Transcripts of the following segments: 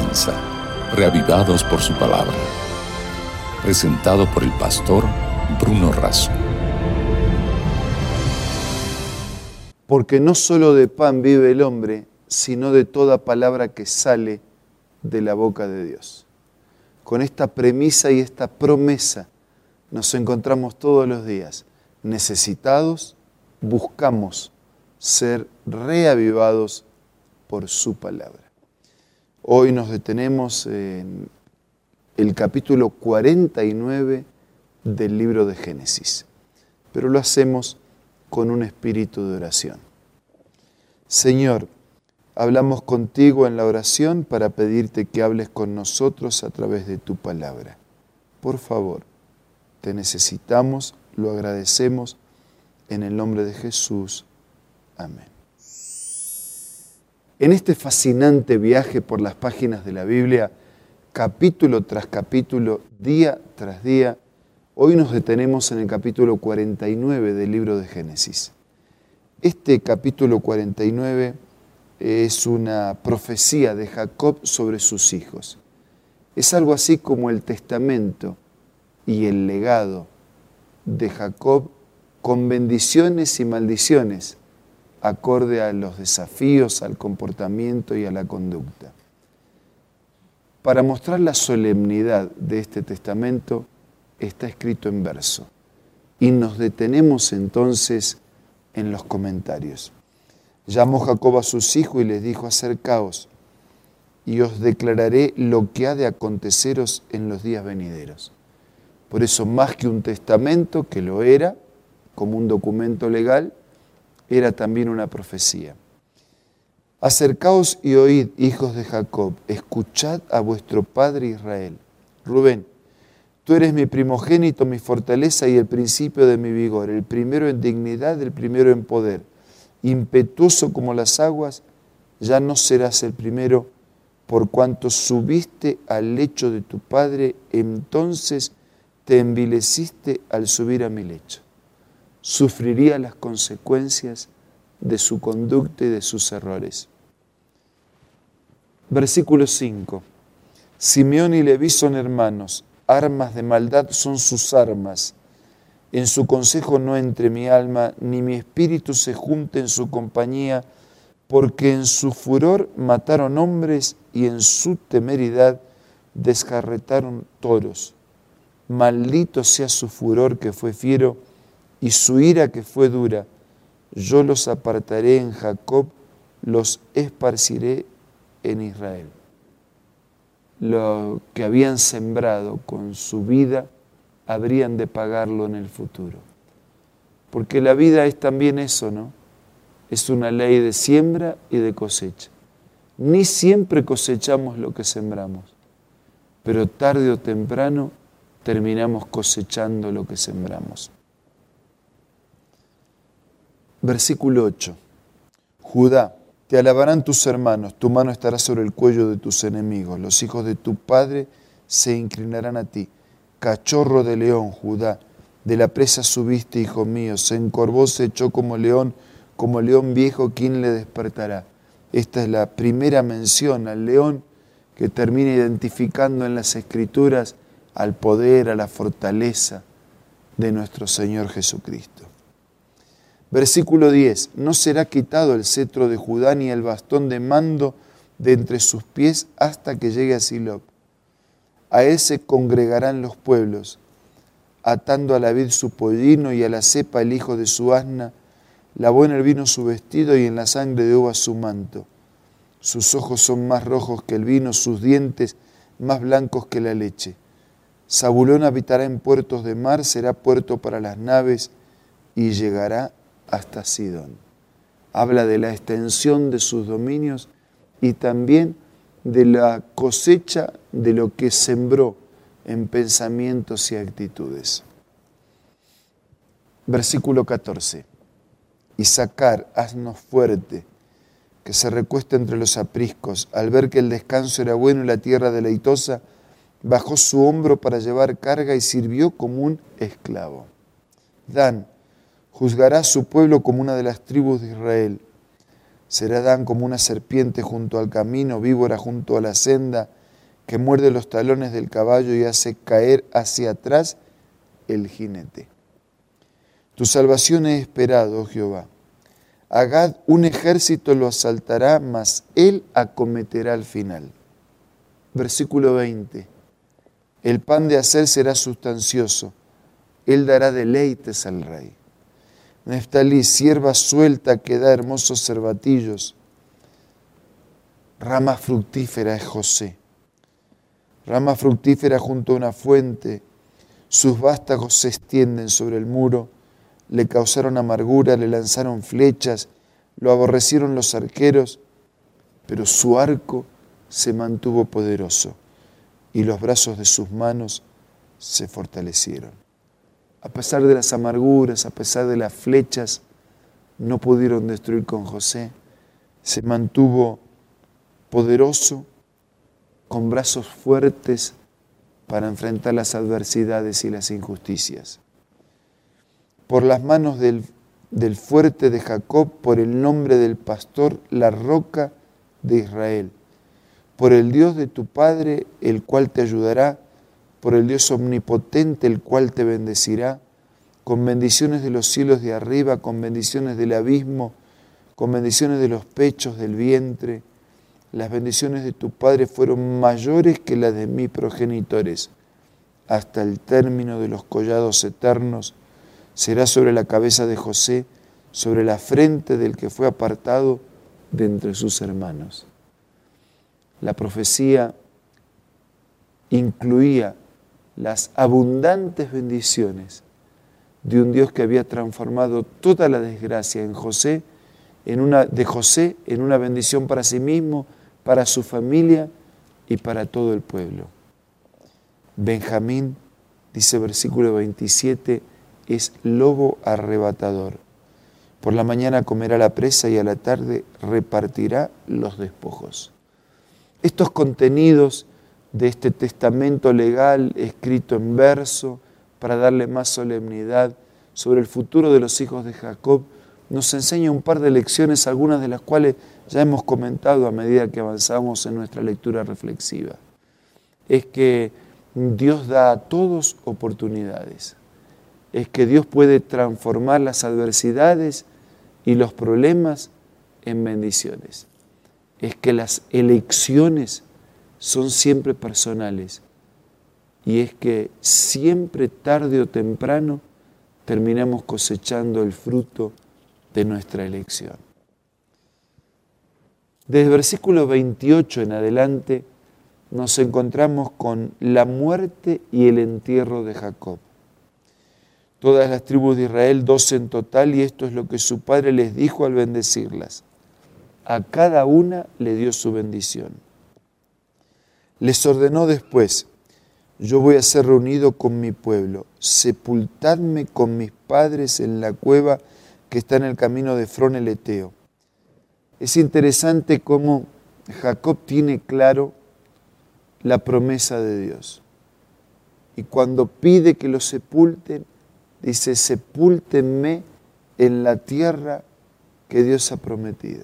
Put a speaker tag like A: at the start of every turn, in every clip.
A: comienza, reavivados por su palabra. Presentado por el pastor Bruno Razo.
B: Porque no solo de pan vive el hombre, sino de toda palabra que sale de la boca de Dios. Con esta premisa y esta promesa nos encontramos todos los días. Necesitados, buscamos ser reavivados por su palabra. Hoy nos detenemos en el capítulo 49 del libro de Génesis, pero lo hacemos con un espíritu de oración. Señor, hablamos contigo en la oración para pedirte que hables con nosotros a través de tu palabra. Por favor, te necesitamos, lo agradecemos, en el nombre de Jesús. Amén. En este fascinante viaje por las páginas de la Biblia, capítulo tras capítulo, día tras día, hoy nos detenemos en el capítulo 49 del libro de Génesis. Este capítulo 49 es una profecía de Jacob sobre sus hijos. Es algo así como el testamento y el legado de Jacob con bendiciones y maldiciones, acorde a los desafíos, al comportamiento y a la conducta. Para mostrar la solemnidad de este testamento, está escrito en verso. Y nos detenemos entonces en los comentarios. Llamó Jacob a sus hijos y les dijo: acercaos, y os declararé lo que ha de aconteceros en los días venideros. Por eso, más que un testamento, que lo era, como un documento legal, era también una profecía. Acercaos y oíd, hijos de Jacob, escuchad a vuestro padre Israel. Rubén, tú eres mi primogénito, mi fortaleza y el principio de mi vigor, el primero en dignidad, el primero en poder. Impetuoso como las aguas, ya no serás el primero, por cuanto subiste al lecho de tu padre, entonces te envileciste al subir a mi lecho. Sufriría las consecuencias de su conducta y de sus errores. Versículo 5. Simeón y Leví son hermanos, armas de maldad son sus armas. En su consejo no entre mi alma, ni mi espíritu se junte en su compañía, porque en su furor mataron hombres y en su temeridad descarretaron toros. Maldito sea su furor que fue fiero y su ira que fue dura. Yo los apartaré en Jacob, los esparciré en Israel. Lo que habían sembrado con su vida, habrían de pagarlo en el futuro. Porque la vida es también eso, ¿no? Es una ley de siembra y de cosecha. Ni siempre cosechamos lo que sembramos, pero tarde o temprano terminamos cosechando lo que sembramos. Versículo 8. Judá, te alabarán tus hermanos, tu mano estará sobre el cuello de tus enemigos, los hijos de tu padre se inclinarán a ti. Cachorro de león, Judá, de la presa subiste, hijo mío, se encorvó, se echó como león viejo, ¿quién le despertará? Esta es la primera mención al león que termina identificando en las Escrituras al poder, a la fortaleza de nuestro Señor Jesucristo. Versículo 10. No será quitado el cetro de Judá ni el bastón de mando de entre sus pies hasta que llegue a Silob. A él se congregarán los pueblos, atando a la vid su pollino y a la cepa el hijo de su asna, lavó en el vino su vestido y en la sangre de uvas su manto. Sus ojos son más rojos que el vino, sus dientes más blancos que la leche. Zabulón habitará en puertos de mar, será puerto para las naves y llegará hasta Sidón. Habla de la extensión de sus dominios y también de la cosecha de lo que sembró en pensamientos y actitudes. Versículo 14. Isacar, asno fuerte, que se recuesta entre los apriscos, al ver que el descanso era bueno y la tierra deleitosa, bajó su hombro para llevar carga y sirvió como un esclavo. Dan, juzgará a su pueblo como una de las tribus de Israel. Será Dan como una serpiente junto al camino, víbora junto a la senda, que muerde los talones del caballo y hace caer hacia atrás el jinete. Tu salvación he esperado, oh Jehová. Agad, un ejército lo asaltará, mas él acometerá al final. Versículo 20. El pan de hacer será sustancioso. Él dará deleites al rey. Neftalí, sierva suelta que da hermosos cervatillos. Rama fructífera es José. Rama fructífera junto a una fuente. Sus vástagos se extienden sobre el muro. Le causaron amargura, le lanzaron flechas, lo aborrecieron los arqueros, pero su arco se mantuvo poderoso y los brazos de sus manos se fortalecieron. A pesar de las amarguras, a pesar de las flechas, no pudieron destruir con José. Se mantuvo poderoso, con brazos fuertes para enfrentar las adversidades y las injusticias. Por las manos del fuerte de Jacob, por el nombre del pastor, la roca de Israel, por el Dios de tu Padre, el cual te ayudará, por el Dios omnipotente, el cual te bendecirá, con bendiciones de los cielos de arriba, con bendiciones del abismo, con bendiciones de los pechos del vientre. Las bendiciones de tu Padre fueron mayores que las de mis progenitores, hasta el término de los collados eternos. Será sobre la cabeza de José, sobre la frente del que fue apartado de entre sus hermanos. La profecía incluía las abundantes bendiciones de un Dios que había transformado toda la desgracia de José en una bendición para sí mismo, para su familia y para todo el pueblo. Benjamín, dice versículo 27, es lobo arrebatador. Por la mañana comerá la presa y a la tarde repartirá los despojos. Estos contenidos de este testamento legal escrito en verso para darle más solemnidad sobre el futuro de los hijos de Jacob nos enseña un par de lecciones, algunas de las cuales ya hemos comentado a medida que avanzamos en nuestra lectura reflexiva. Es que Dios da a todos oportunidades. Es que Dios puede transformar las adversidades y los problemas en bendiciones. Es que las elecciones son siempre personales y es que siempre tarde o temprano terminamos cosechando el fruto de nuestra elección. Desde el versículo 28 en adelante nos encontramos con la muerte y el entierro de Jacob. Todas las tribus de Israel, 12 en total, y esto es lo que su padre les dijo al bendecirlas. A cada una le dio su bendición. Les ordenó después: yo voy a ser reunido con mi pueblo, sepultadme con mis padres en la cueva que está en el camino de Efrón el Eteo. Es interesante cómo Jacob tiene claro la promesa de Dios. Y cuando pide que lo sepulten, dice: sepúltenme en la tierra que Dios ha prometido.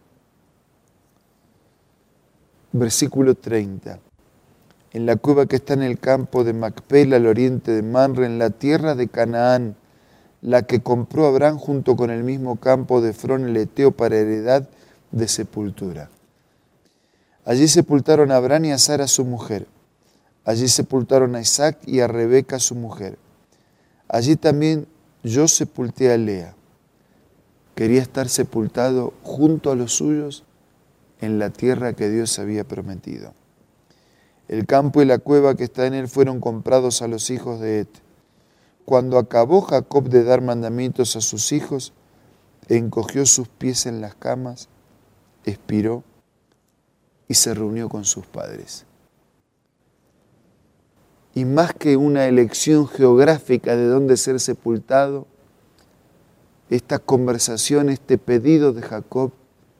B: Versículo 30. En la cueva que está en el campo de Macpela, al oriente de Manre, en la tierra de Canaán, la que compró Abraham junto con el mismo campo de Efrón el Eteo para heredad de sepultura. Allí sepultaron a Abraham y a Sara su mujer. Allí sepultaron a Isaac y a Rebeca su mujer. Allí también yo sepulté a Lea. Quería estar sepultado junto a los suyos en la tierra que Dios había prometido. El campo y la cueva que está en él fueron comprados a los hijos de Het. Cuando acabó Jacob de dar mandamientos a sus hijos, encogió sus pies en las camas, expiró y se reunió con sus padres. Y más que una elección geográfica de dónde ser sepultado, esta conversación, este pedido de Jacob,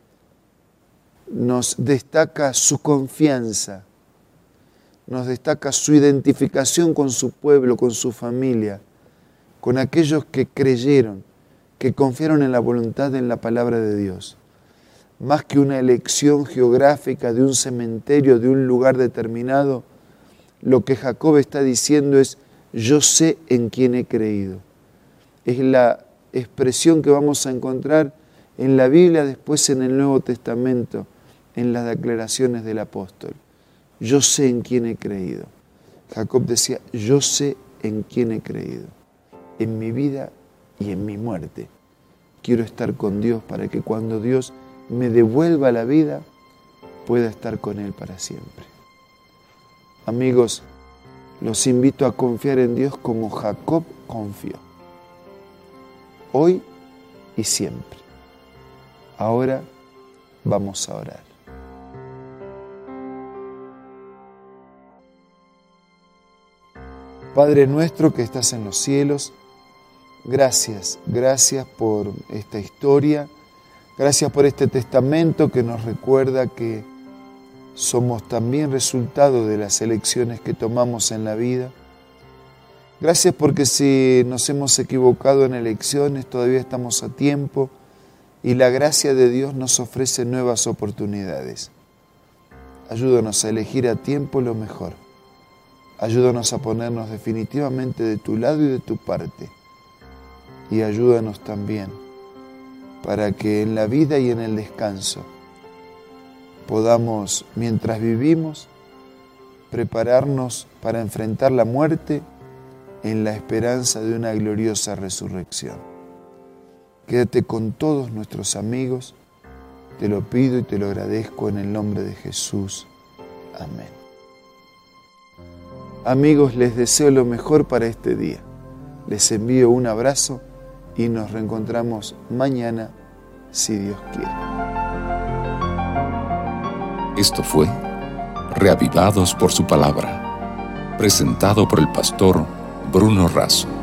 B: nos destaca su confianza, nos destaca su identificación con su pueblo, con su familia, con aquellos que creyeron, que confiaron en la voluntad, en la palabra de Dios. más que una elección geográfica de un cementerio, de un lugar determinado, lo que Jacob está diciendo es: yo sé en quién he creído. Es la expresión que vamos a encontrar en la Biblia, después en el Nuevo Testamento, en las declaraciones del apóstol. Yo sé en quién he creído. Jacob decía: yo sé en quién he creído. En mi vida y en mi muerte quiero estar con Dios, para que cuando Dios me devuelva la vida, pueda estar con Él para siempre. Amigos, los invito a confiar en Dios como Jacob confió, hoy y siempre. Ahora vamos a orar. Padre nuestro que estás en los cielos, gracias por esta historia, gracias por este testamento que nos recuerda que somos también resultado de las elecciones que tomamos en la vida. Gracias porque si nos hemos equivocado en elecciones, todavía estamos a tiempo y la gracia de Dios nos ofrece nuevas oportunidades. Ayúdanos a elegir a tiempo lo mejor. Ayúdanos a ponernos definitivamente de tu lado y de tu parte. Y ayúdanos también para que en la vida y en el descanso podamos, mientras vivimos, prepararnos para enfrentar la muerte en la esperanza de una gloriosa resurrección. Quédate con todos nuestros amigos, te lo pido y te lo agradezco en el nombre de Jesús. Amén. Amigos, les deseo lo mejor para este día. Les envío un abrazo y nos reencontramos mañana, si Dios quiere.
A: Esto fue Reavivados por su palabra, presentado por el pastor Bruno Razo.